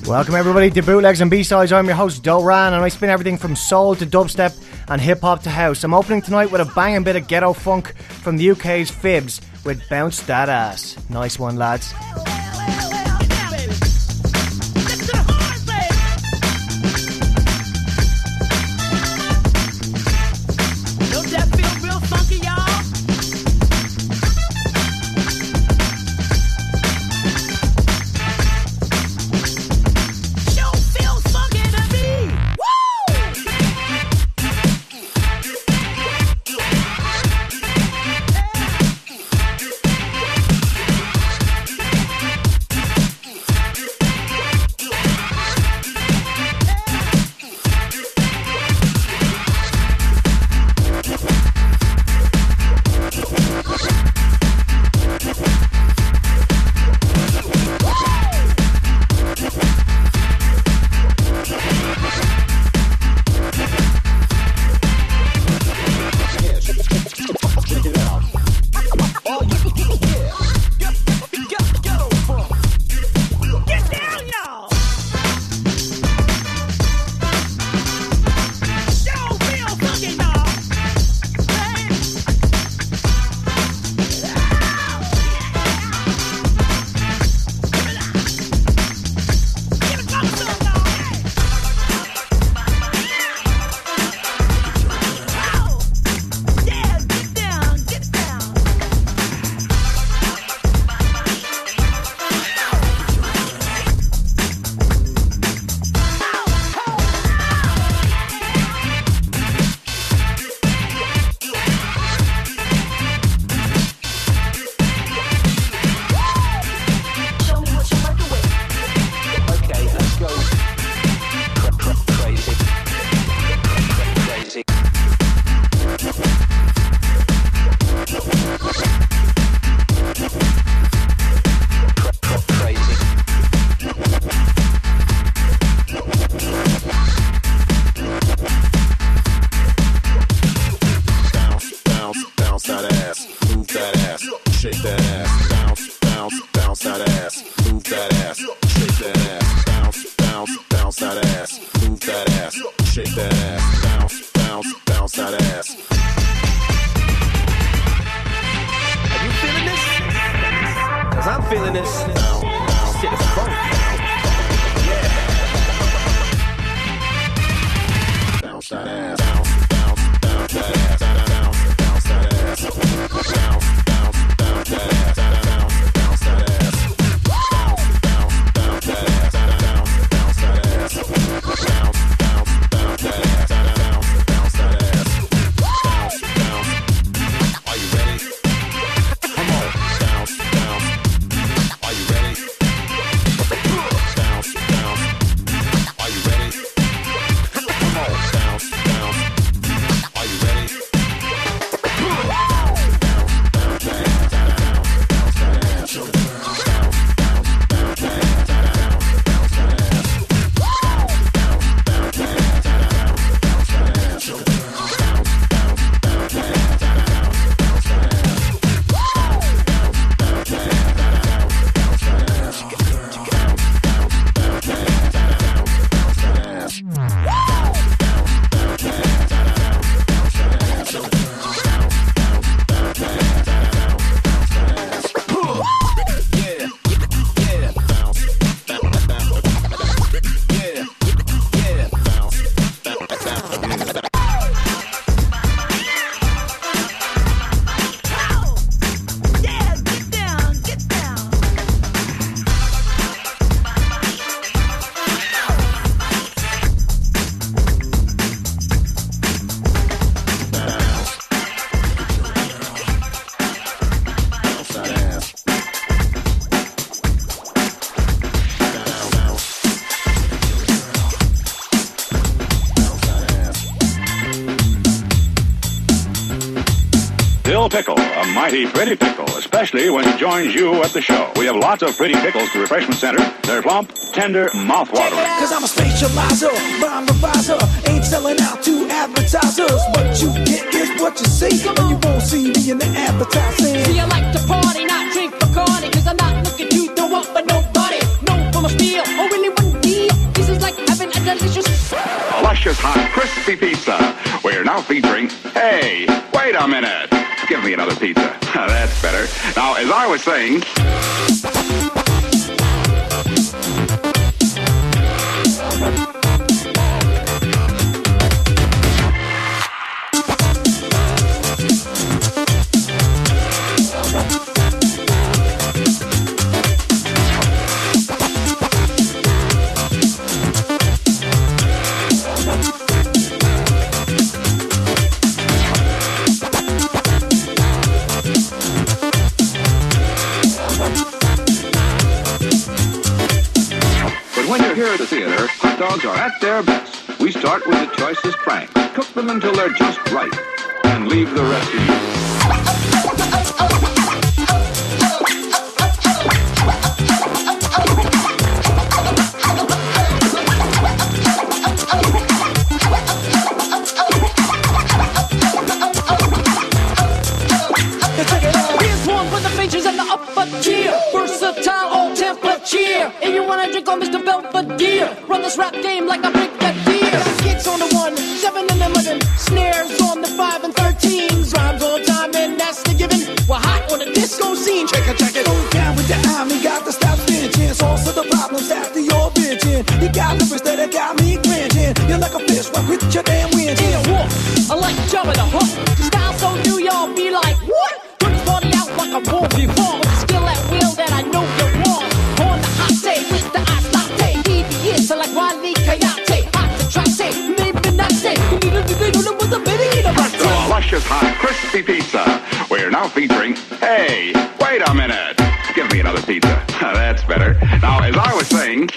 Welcome everybody to Bootlegs and B-Sides. I'm your host Doran and I spin everything from soul to dubstep and hip-hop to house. I'm opening tonight with a banging bit of ghetto funk from the UK's Fibs with Bounce That Ass. Nice one, lads. Pickle, a mighty pretty pickle, especially when he joins you at the show. We have lots of pretty pickles to Refreshment Center. They're plump, tender, mouth-watering. Cause I'm a spatializer, rhyme reviser, ain't selling out to advertisers. What you get is what you see, and you won't see me in the advertising. See, I like to party, not drink Bacardi, cause I'm not looking to throw up for nobody. No, for my steel, I really wouldn't deal. luscious, hot, crispy pizza. We're now featuring, hey, wait a minute. Give me another pizza. That's better. Now, as I was saying... Here at the theater, hot dogs are at their best. We start with the choicest franks, cook them until they're just right, and leave the rest to you. Here's one for the features and the upper tier. Versatile, all temperature. And you wanna drink on Mr. Belvedere? Run this rap game like a big fat deer. Kicks on the 1, 7 and 11. Snares on the 5 and 13s. Rhymes on time and that's the given. We're hot on the disco scene. Check it. Go down with the army, got to stop bitching. Solve the problems after you're bitching. You got lyrics that got me grinching. You're like a fish, walk with your damn wind. In a walk, I like Jabba the Hutt. The style so new, y'all be like, what? Put this party out like a war before. With the skill at will that I know you want. On the hot day with the ice latte. DBS like Wally Coyote. Hot to try say, maybe not say. You need to with the baby in a A luscious, hot, crispy pizza. We're now featuring, hey, wait a minute. Give me another pizza. That's better. Now, as I was saying...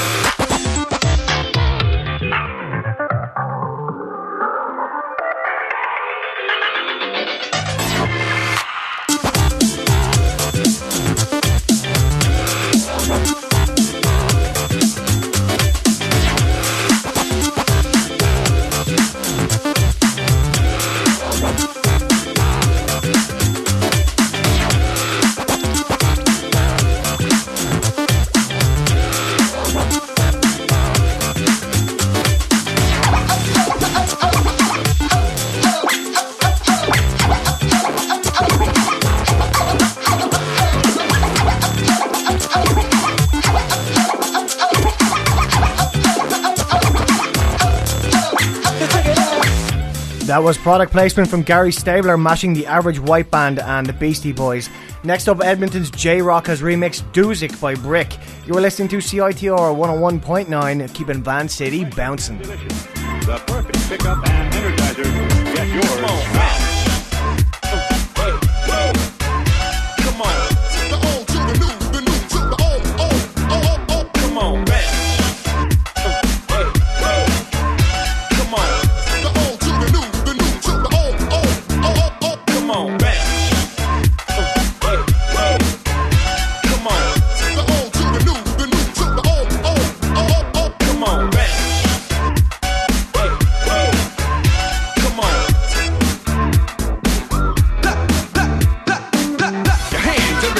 That was product placement from Gary Stabler mashing the Average White Band and the Beastie Boys. Next up, Edmonton's J-Rock has remixed Doozic by Brick. You're listening to CITR 101.9, keeping Van City bouncing. The perfect pickup and energizer. Get yours. Come on, man. Come on. The old to the new to the old. Come on, man. Come on. The old to the new to the old. Come on, man. Come on. The old to the new to the old. Come on, man. Come on. Your hands in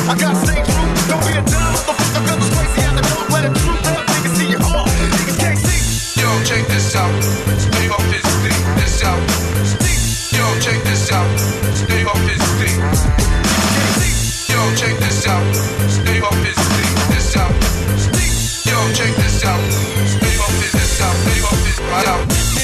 I got stay true. Don't be a dumb motherfucker, feel this crazy out the door. Let it truth up, niggas see your heart. Niggas can't see. Yo, check this out. Stay off this thing. This out. Yo, check this out. Stay off this thing. Yo, check this out. Stay off this thing. This out. Yo, check this out. Stay off this out. Stay off this out.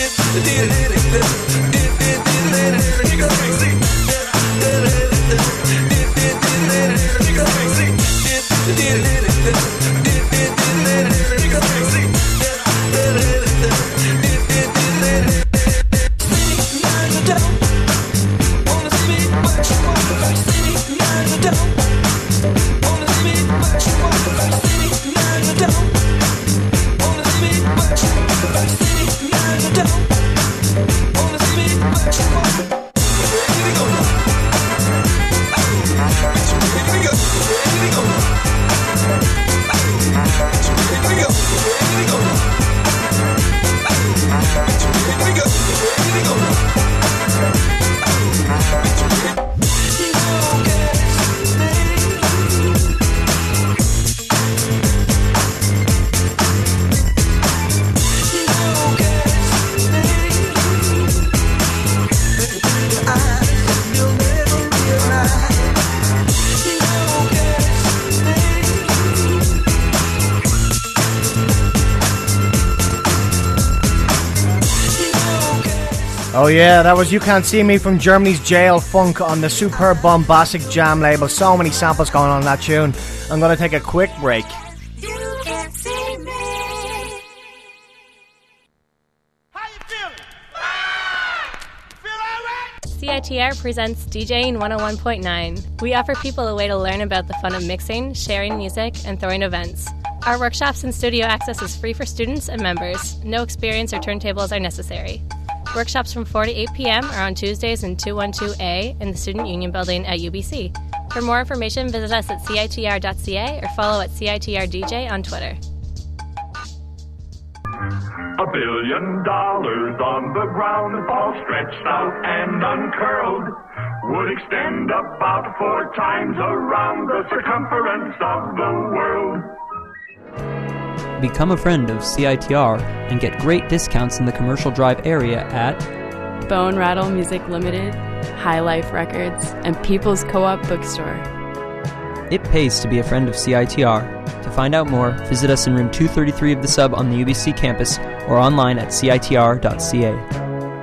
Oh yeah, that was You Can't See Me from Germany's Jail Funk on the superb Bombastic Jam label. So many samples going on in that tune. I'm going to take a quick break. You can't see me. How you feeling? Feel alright? CITR presents DJing 101.9. We offer people a way to learn about the fun of mixing, sharing music, and throwing events. Our workshops and studio access is free for students and members. No experience or turntables are necessary. Workshops from 4 to 8 p.m. are on Tuesdays in 212A in the Student Union Building at UBC. For more information, visit us at CITR.ca or follow at CITRDJ on Twitter. $1 billion on the ground, all stretched out and uncurled, would extend about 4 times around the circumference of the world. Become a friend of CITR and get great discounts in the Commercial Drive area at Bone Rattle Music Limited, High Life Records, and People's Co-op Bookstore. It pays to be a friend of CITR. To find out more, visit us in room 233 of the Sub on the UBC campus or online at CITR.ca.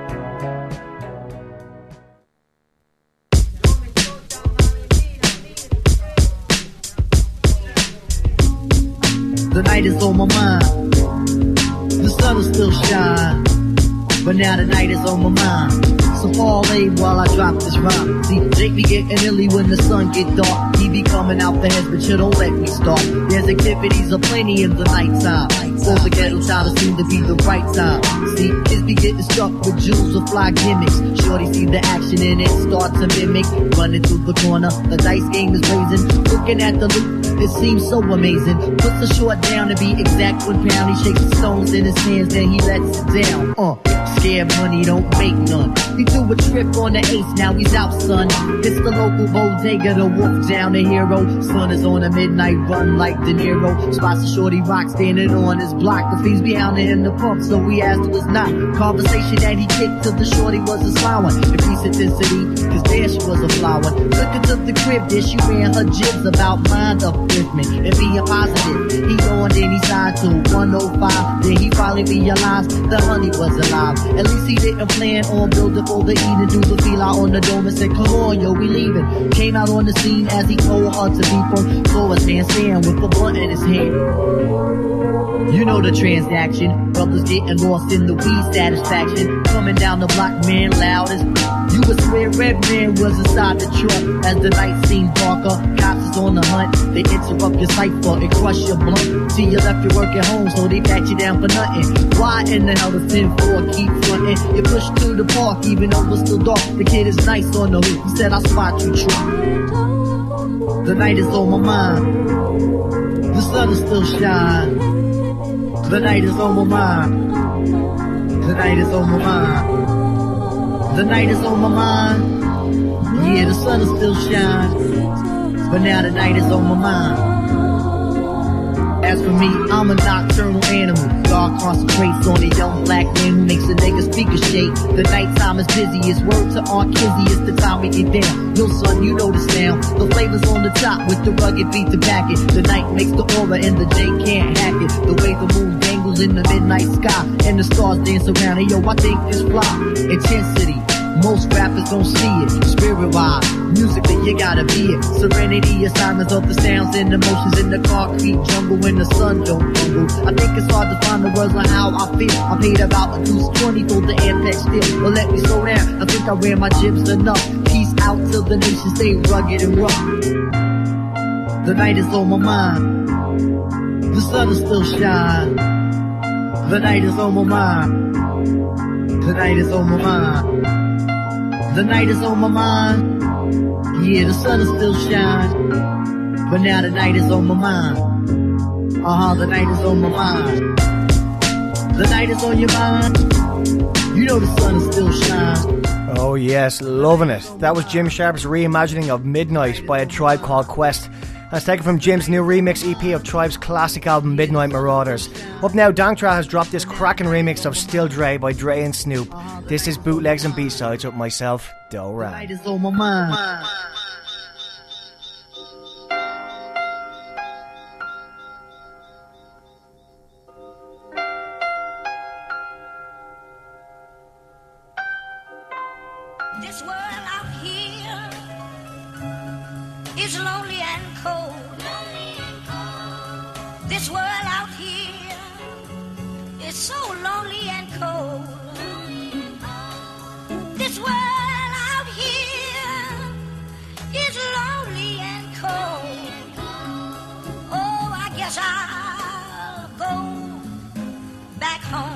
The night is on my mind. The sun will still shine, but now the night is on my mind. So parlay while I drop this rhyme. See, Jake be getting illy when the sun get dark. He be coming out the heads, but you don't let me start. There's activities aplenty in the nighttime. For the ghetto time seem to be the right time. See, kids be getting stuck with jewels or fly gimmicks. Shorty see the action and it starts to mimic. Running through the corner, the dice game is blazing. Looking at the loot, it seems so amazing. Puts a short down to be exact 1 pound. He shakes the stones in his hands, then he lets it down. Scared money don't make none. He threw a trip on the ace, now he's out, son. It's the local bodega, the wolf down, the hero. Son is on a midnight run like De Niro. Spots a shorty rock standing on his block. The fiends be hounding in the pump, so we asked who was not. Conversation that he kicked to the shorty was a sly one. Increased intensity, cause there she was a flower. Took her to the crib, there she ran her jibs about mind upliftment and being positive. He yawned and he sighed to 105. Then he finally realized the honey was alive. At least he didn't plan on building for the eating. Do the feel out on the dome and said, come on, yo, we leaving. Came out on the scene as he told her to be firm. Saw his handstand with the blunt in his hand. You know the transaction. Brothers getting lost in the weed satisfaction. Coming down the block, man, loudest. You would swear Red Man was inside the truck. As the night seemed darker, cops is on the hunt. They interrupt your cipher and crush your blunt. See, you left your work at home, so they pat you down for nothing. Why in the hell the 10-4 keep frontin'? You push to the park, even though it's still dark. The kid is nice on the hoop. He said, I'll spot you, true. The night is on my mind. The sun is still shine. The night is on my mind. The night is on my mind. The night is on my mind. Yeah, the sun is still shine. but now the night is on my mind. As for me, I'm a nocturnal animal. God concentrates on a young black man who makes a nigga speaker shake. The nighttime is busy, it's word to Aunt Kizzy, it's the time we get down. Yo son, you know the sound. The flavor's on the top with the rugged beat to back it. The night makes the aura and the J can't hack it. The way the moon dangles in the midnight sky and the stars dance around. Hey yo, I think this fly. Intensity. Most rappers don't see it. Spirit-wise, musically you gotta be it. Serenity is silence of the sounds and emotions in the concrete jungle when the sun don't jungle. I think it's hard to find the words on how I feel. I paid about a deuce 20 for the Apex still. But let me slow down, I think I wear my jibs enough. Peace out till the nation stay rugged and rough. The night is on my mind. The sun is still shine. The night is on my mind. The night is on my mind. The night is on my mind. Yeah, the sun is still shining, but now the night is on my mind. The night is on my mind. The night is on your mind. You know the sun is still shining. Oh yes, loving it. That was Jim Sharp's reimagining of Midnight by A Tribe Called Quest. That's taken from Jim's new remix EP of Tribe's classic album Midnight Marauders. Up now, Danktra has dropped this cracking remix of Still Dre by Dre and Snoop. This is Bootlegs and B-Sides with myself, Del Ran. The night is on my mind. This world out here is lonely and cold. This world out here is so lonely and cold. This world out here is lonely and cold. Oh, I guess I'll go back home.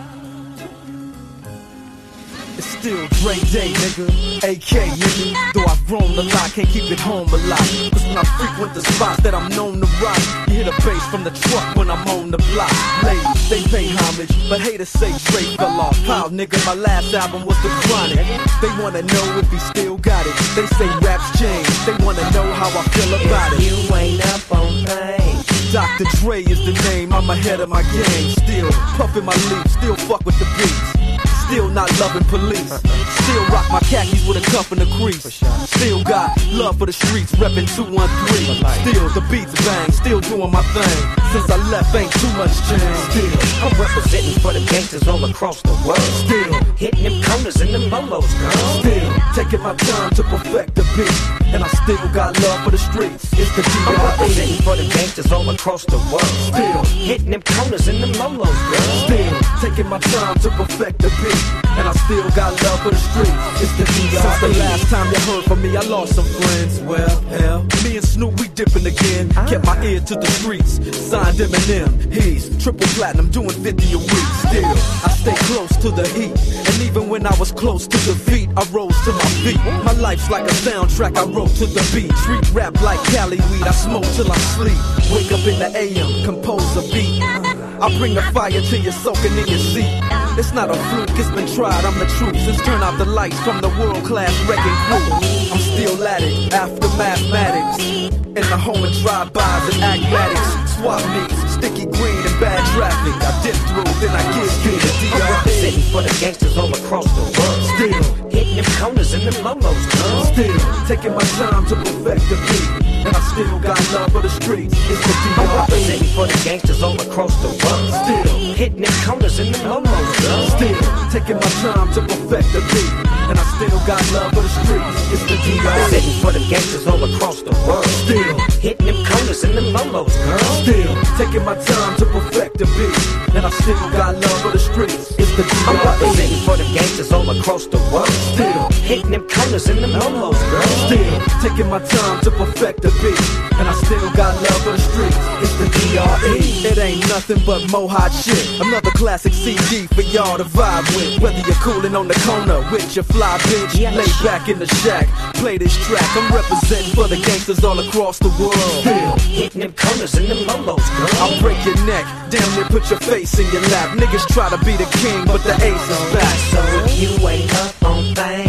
It's still Dre Day, nigga. AK, nigga. Though I've grown a lot, can't keep it home a lot. Cause when I frequent the spots that I'm known to rock, you hear the bass from the truck when I'm on the block. Ladies, they pay homage, but haters say Dre fell off. How, nigga, my last album was The Chronic. They wanna know if he still got it. They say raps change, they wanna know how I feel about it. You ain't up on things. Dr. Dre is the name, I'm ahead of my game. Still puffin' my leaf, still fuck with the beats. Still not loving police. Still rock my khakis with a cuff and a crease. Still got love for the streets, reppin' 213. Still the beats bang, still doing my thing. Since I left, ain't too much change. Still I'm representing for the gangsters all across the world. Still hitting them corners and them lolos, girl. Still taking my time to perfect the beat. And I still got love for the streets. It's the D.R.E. I'm representing for the gangsters all across the world. Still hitting them corners and them lolos, girl. Still taking my time to perfect the beat. And I still got love for the streets. It's the D.R.E. Since the last time you heard from me, I lost some friends. Well, hell, me and Snoop, we dipping again. Kept my ear to the streets. Signed Eminem. He's triple platinum, doing 50 a week. Still, I stay close to the heat. And even when I was close to defeat, I rose to my feet. My life's like a soundtrack, I wrote to the beat. Street rap like Cali weed, I smoke till I sleep. Wake up in the AM, compose a beat. I bring the fire till you're soaking in your seat. It's not a fluke, it's been tried, I'm the truth. Since turn out the lights from the world-class wrecking crew, I'm still at it, after mathematics. In the home of drive-bys and acmatics. Swap meets, sticky green and bad traffic. I dip through, then I get through the D.R.E. I'm representing for the gangsters all across the world. Still hitting them corners and them lolos, girl. Still taking my time to perfect the beat. And I still got love for the streets. It's the D.R.E. I'm representing for the gangsters all across the world. Still hitting them corners and them lolos, girl. Still taking my time to perfect the beat. And I still got love for the streets. It's the D.R.E. Representing for the gangsters all across the world. Still hitting them corners and them lolos, girl. Still taking my time to perfect the beat. And I still got love for the streets. It's the D.R.E. I'm representing for the gangsters all across the world. Still hitting them corners and them lolos, girl. Still taking my time to perfect the beat. And I still got love for the streets. It's the D.R.E. It ain't nothing but mohawk shit. Another classic CD for y'all to vibe with. Whether you're coolin' on the corner with your fly bitch, lay back in the shack, play this track. I'm representing for the gangsters all across the world. Still hitting them corners and them lolos, girl. I'll break your neck, damn near put your face in your lap. Niggas try to be the king, but the ace is back. So if you ain't up on things,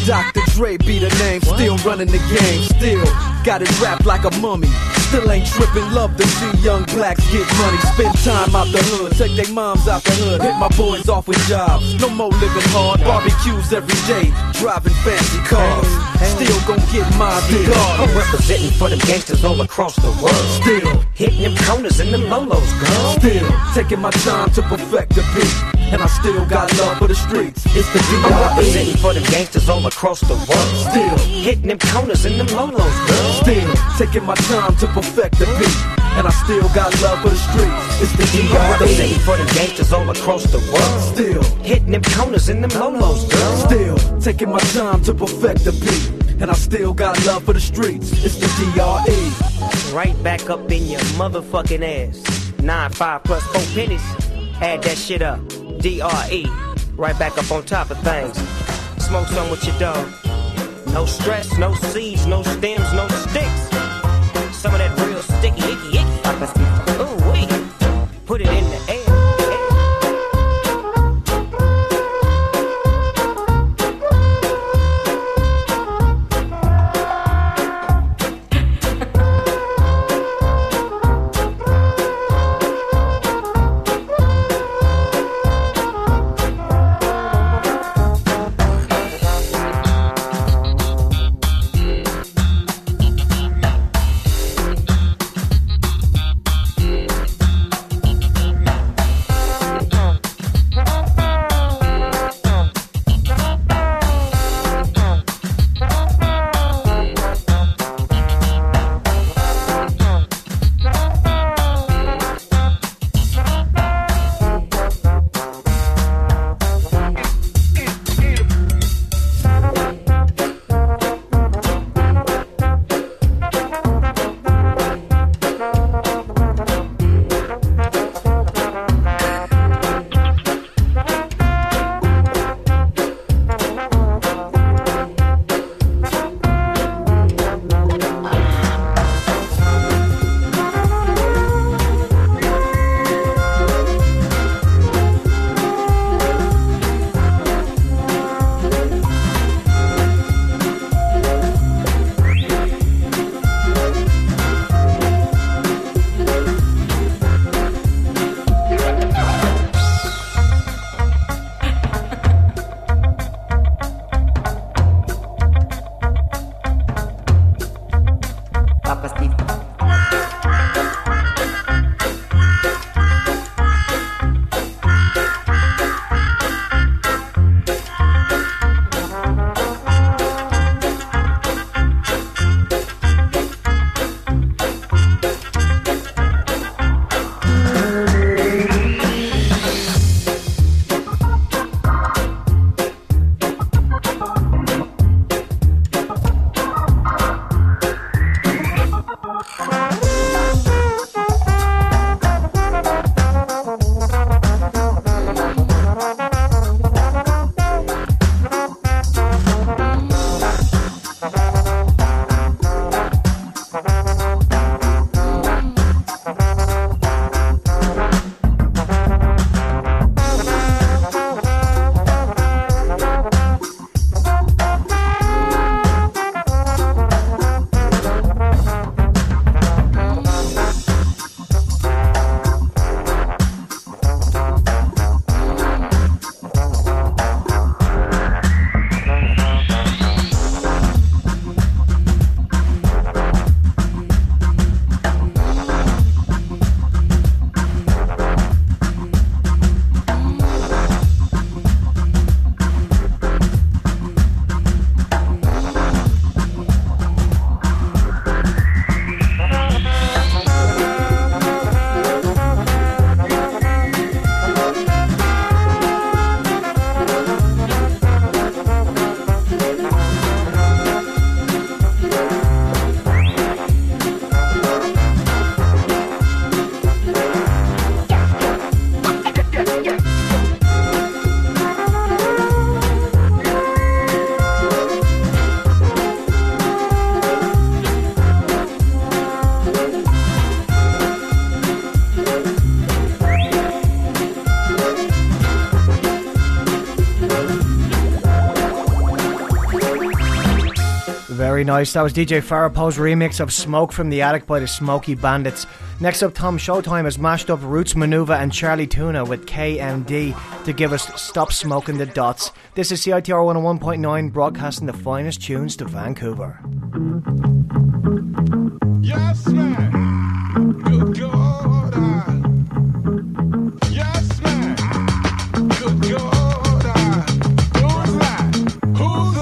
Dr. Dre be the name, still running the game, still got it wrapped like a mummy. Still ain't tripping, love to see young blacks get money. Spend time out the hood, take their moms out the hood. Hit my boys off with jobs, no more living hard. Barbecues every day, driving fancy cars. Still gon' get my regard. I'm representing for them gangsters all across the world. Still hitting them corners and them lolos, girl. Still taking my time to perfect the beat. And I still got love for the streets. It's the D.R.E. I'm representing for them gangsters all across the world. Still hitting them corners and them lolos, girl. Still taking my time to perfect the beat. And I still got love for the streets. It's the D.R.E. I'm representing for them gangsters all across the world. Still hitting them corners and them lolos, girl. Still taking my time to perfect the beat. And I still got love for the streets. It's the D.R.E. Right back up in your motherfucking ass. 9-5 plus 4 pennies. Add that shit up. D.R.E. Right back up on top of things. Smoke some with your dog. No stress, no seeds, no stems, no sticks. Some of that real sticky, icky. Ooh, wait. Put it in the air. Very nice. That was DJ Farapo's remix of Smoke from the Attic by the Smoky Bandits. Next up, Tom Showtime has mashed up Roots Manuva and Charlie Tuna with KMD to give us Stop Smoking the Dots. This is CITR 101.9, broadcasting the finest tunes to Vancouver. Yes, man. Good God. Yes, man. Good God. Who's that? Who's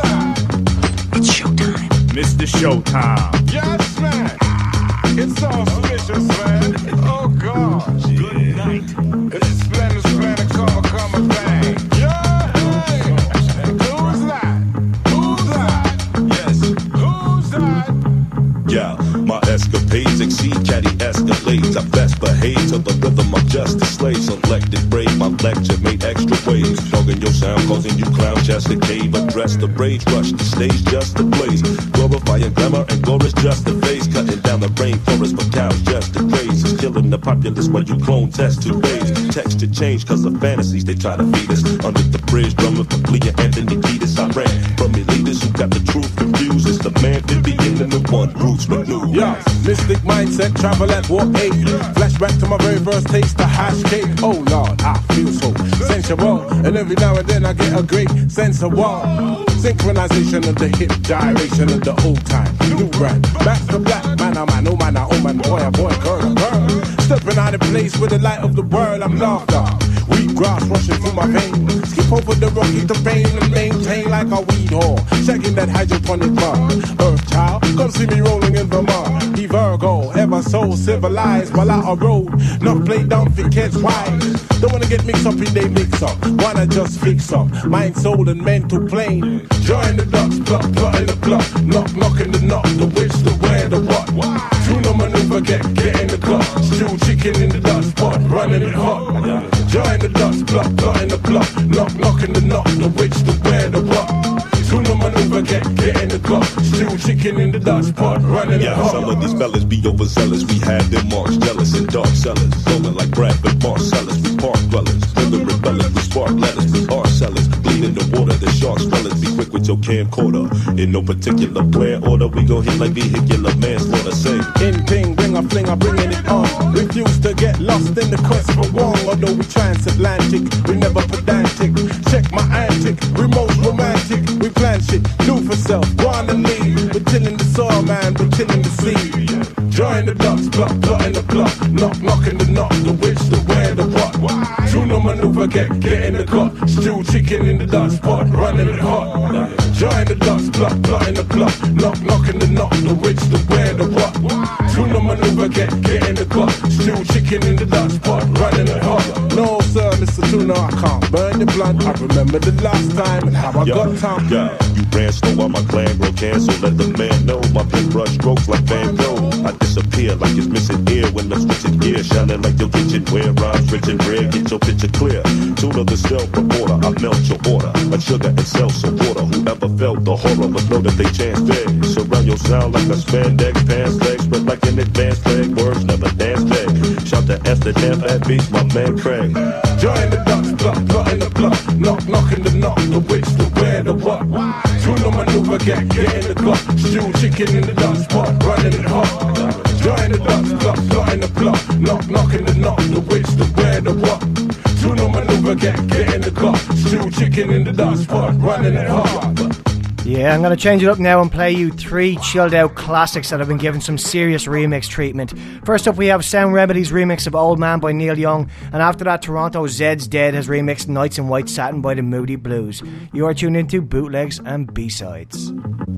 that? It's showtime. Mr. Showtime. Yes, man. It's auspicious, man. Oh, gosh. Good night. It's splendid, come bang. Yeah, hey. Who's that? Who's that? Yes. Who's that? Yeah, my escapades exceed catty escalades. I best behave to the rhythm of justice slaves. Selected brave, my lecture made extra waves. Dogging your sound, causing you clown chest to cave. Address the rage, rush the stage just to blaze. Glorifying glamour and glorious just the face. Cutting down the rainforest for cows just to graze. It's killing the populace while you clone test to raise. Text to change cause of fantasies they try to feed us. Under the bridge, drumming for Flea and Anthony Kiedis. I ran from elitists who got the truth confused. It's the man to be in the one Roots Manuva. Yeah, mystic mindset, travel at warp 8. Flashback to my very first taste of hash cake. Oh Lord, I feel so sensual. And every now and then I get a great sense of wow. Synchronization of the hip, gyration of the old time. New brand, back to black, man, oh man, oh man, oh man, boy, girl, girl. Stepping out of place with the light of the world, I'm laughter. Wheat grass rushing through my veins. Skip over the rocky terrain and maintain like a weed whore. Checking that hydroponic bar. Earth child, come see me rolling in the mud. He Virgo, ever so civilized while out a road. Not play down for kids wise. Don't wanna get mixed up in they mix up. Wanna just fix up. Mind, soul, and mental plane. Join the dots, plot in the plot. Knocking the knock, the which, the where, the what. Tuna maneuver, get in the clock. Stew chicken in the dot spot, running it hot. Join the dots, plot in the plot. Knocking the knock, the which, the where, the what. Tuna maneuver, get in the clock. Stew chicken in the dot spot, running it hot. Some of these fellas be overzealous. We had them marks, jealous and dark sellers. Rolling like Bradford Marcellus. We park dwellers, whether rebellers, we spark letters. We are sellers, bleed in the water. The sharks fellas, be quick with your camcorder. In no particular plan order, we gon' hit like vehicular manslaughter. Say, in ping, ring a fling, I'm bringing it on. Refuse to get lost in the quest for wrong. Although we transatlantic, we never pedantic. Check my antic, we most romantic. We plan shit, do for self, wanna leave. We're tilling the soil, man, we're tilling the seed. Join the dots, plot in the plot. Knocking the knock, the which, the where, the what. Tuna maneuver, get in the clock. Stew chicken in the dot spot, running it hot. Join the dots, plot in the plot. Knocking the knock, the which, the where, the what. Tuna maneuver, get in the clock. Stew chicken in the dot spot, running it hot. No sir, Mr. Tuna, I can't burn the blunt. I remember the last time and how I got time. Yeah, you ran slow while my clan grow cancel. Let the man know my paintbrush strokes like Van Gogh. I disappear like it's missing ear when I'm switching gear. Shining like your kitchen where rhymes rich and rare. Get your picture clear. Tuna the stealth reporter, I melt your order. Like sugar and salsa water. Whoever felt the horror must know that they chance big. Surround your sound like a spandex pants leg. Spread like an advanced flag. Words never dance back. Shout to Amsterdam at beach, my man Craig. Join the dots, plot in the plot. Knocking the knock, the which, the where, the what. Tuna maneuver, get in the clock. Stew chicken in the dot spot, running it hot. Join the dots, plot in the plot. Knocking the knock, the which, the where, the what. Tuna maneuver, get in the clock. Stew chicken in the dot spot, running it hot. Yeah, I'm going to change it up now and play you 3 chilled out classics that have been given some serious remix treatment. First up we have Sound Remedy's remix of Old Man by Neil Young, and after that Toronto Zed's Dead has remixed Nights in White Satin by the Moody Blues. You are tuned into Bootlegs and B-Sides.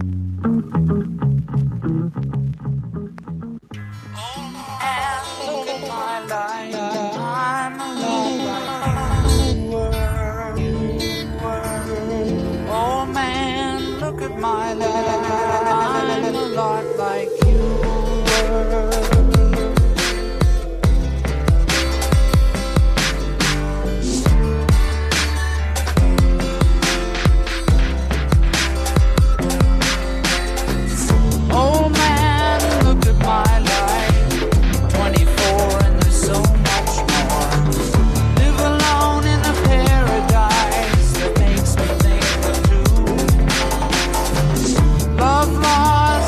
My life, I'm a lot like you were. Oh man, look at my life. 24 and there's so much more. Live alone in a paradise that makes me think of two. Love lost.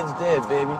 man's dead, baby.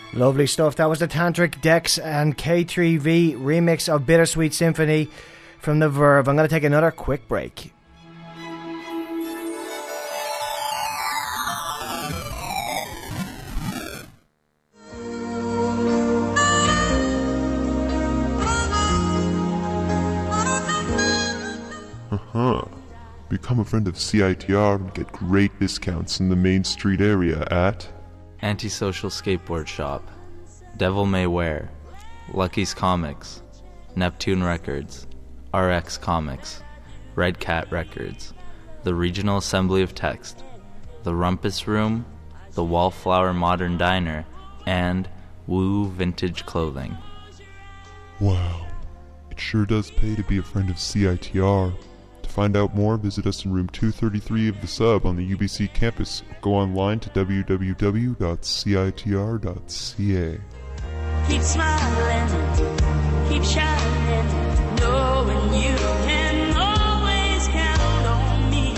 Lovely stuff. That was the Tantric Dex and K3V remix of Bittersweet Symphony from The Verve. I'm going to take another quick break. Become a friend of CITR and get great discounts in the Main Street area at Antisocial Skateboard Shop, Devil May Wear, Lucky's Comics, Neptune Records, RX Comics, Red Cat Records, the Regional Assembly of Text, the Rumpus Room, the Wallflower Modern Diner, and Woo Vintage Clothing. Wow, it sure does pay to be a friend of CITR. To find out more, visit us in room 233 of the Sub on the UBC campus. Go online to www.citr.ca. Keep smiling, keep shining, knowing you can always count on me.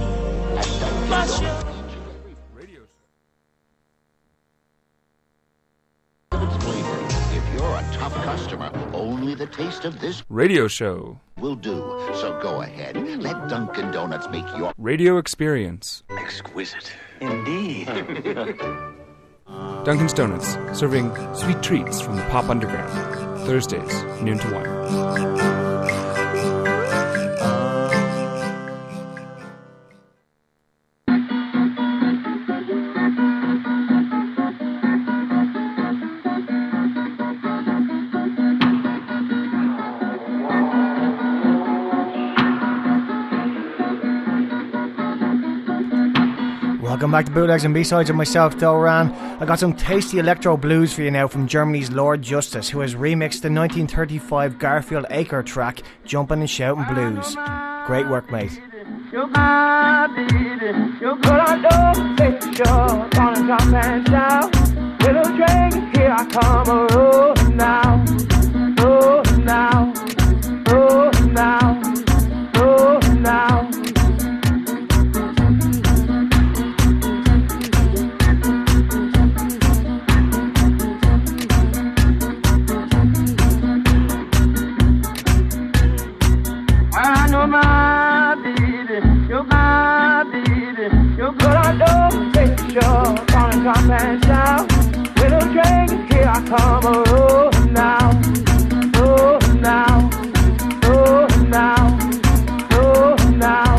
If you're a tough customer, only the taste of this radio show will do. So go ahead, let Dunkin' Donuts make your radio experience exquisite. Indeed. Dunkin's Donuts, serving sweet treats from the Pop Underground. Thursdays, noon to 1. Welcome back to Bootlegs and B-Sides with myself, Doran. I got some tasty electro blues for you now from Germany's Lord Justice, who has remixed the 1935 Garfield Acre track, Jumpin' and Shoutin' Blues. Great work, mate. You're good, I know, take sure, gonna jump and shout. Little drink, here I come, oh now, oh now, oh now, oh now. I know my baby, you're my baby, you're good, I know, take sure, gonna jump and shout. Little drink, here I come, oh now, oh now, oh now, oh now.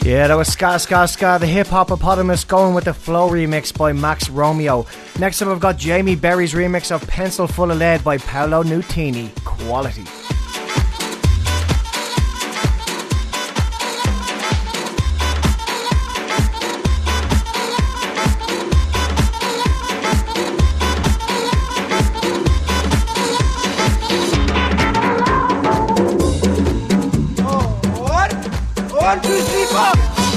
Yeah, that was Ska Ska Ska, the hip hopopotamus, going with the Flow remix by Max Romeo. Next up I've got Jamie Berry's remix of Pencil Full of Lead by Paolo Nutini. Quality. One, two, three, four.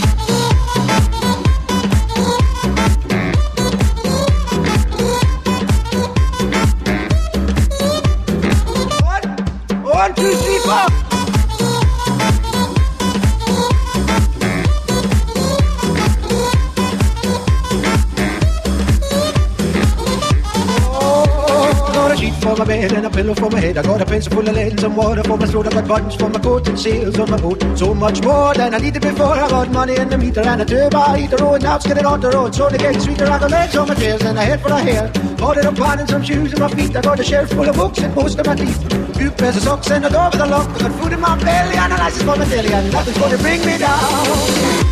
One, two, three, four. For my bed and a pillow for my head. I got a pencil full of lead and some water for my throat. I got buttons for my coat and sails on my boat. So much more than I needed before. I got money in the meter and a turbo heater. Oh, and now it's getting on the road. So the getting sweeter. I got legs on my tails and a head full of hair. Ordered a pan and some shoes in my feet. I got a shelf full of books and most of my teeth. Two pairs of socks and a door with a lock. I got food in my belly and a license for my deli. And nothing's gonna bring me down.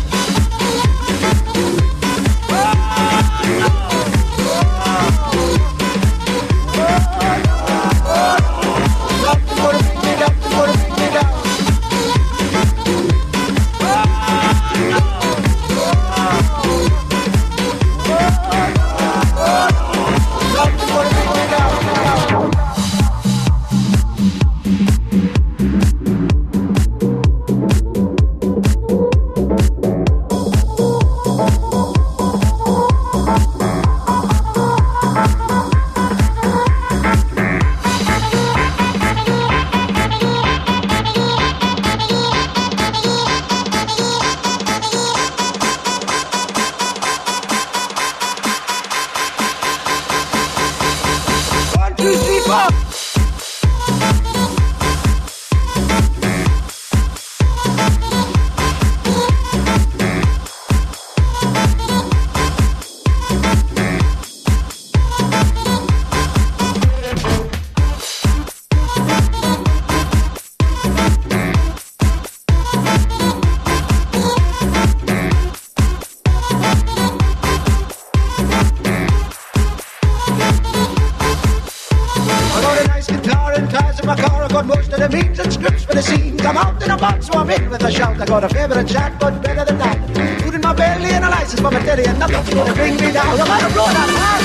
I got a favorite chat, but better than that. Food in my belly and a license for my telly, and nothing's gonna bring me down. I'm gonna blow that hard.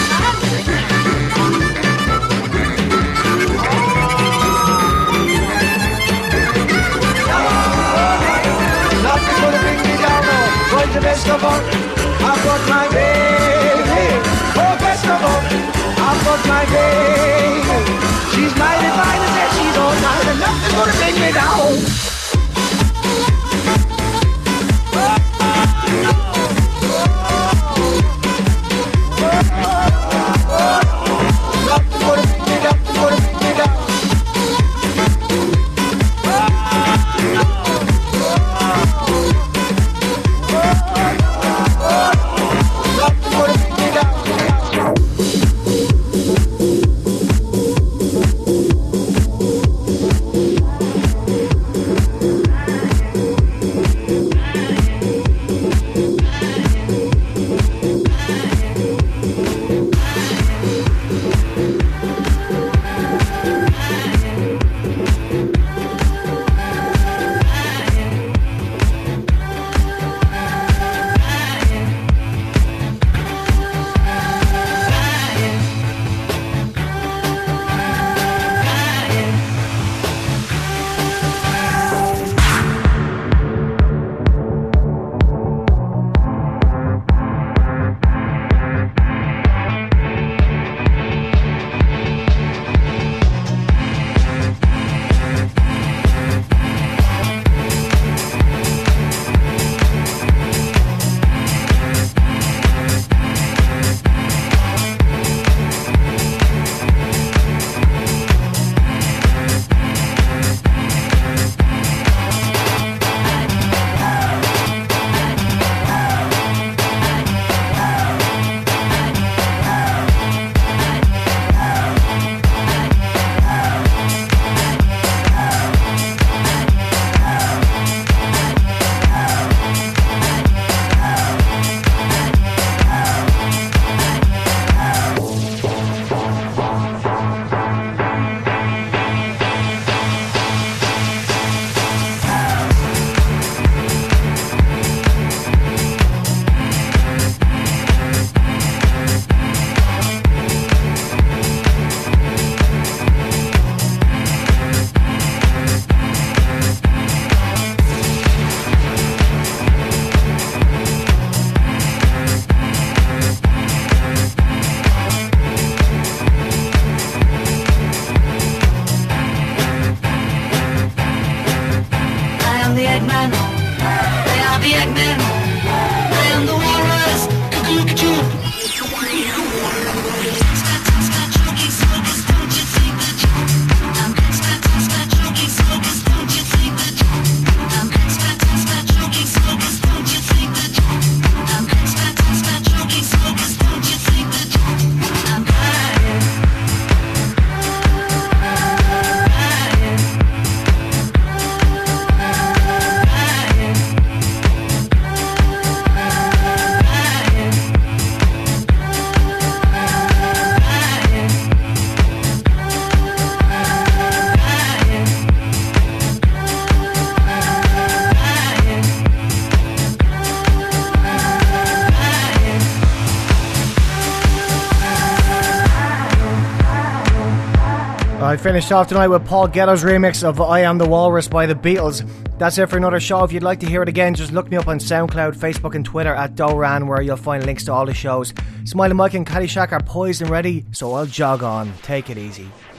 Nothing's gonna bring me down. Oh, going to best of all, I've got my baby. Oh, best of all, I've got my baby. She's mighty fine and says she's all mine, and nothing's gonna bring me down. I finished off tonight with Paul Ghetto's remix of I Am the Walrus by the Beatles. That's it for another show. If you'd like to hear it again, just look me up on SoundCloud, Facebook and Twitter at Doran, where you'll find links to all the shows. Smiley Mike and Caddyshack are poised and ready, so I'll jog on. Take it easy.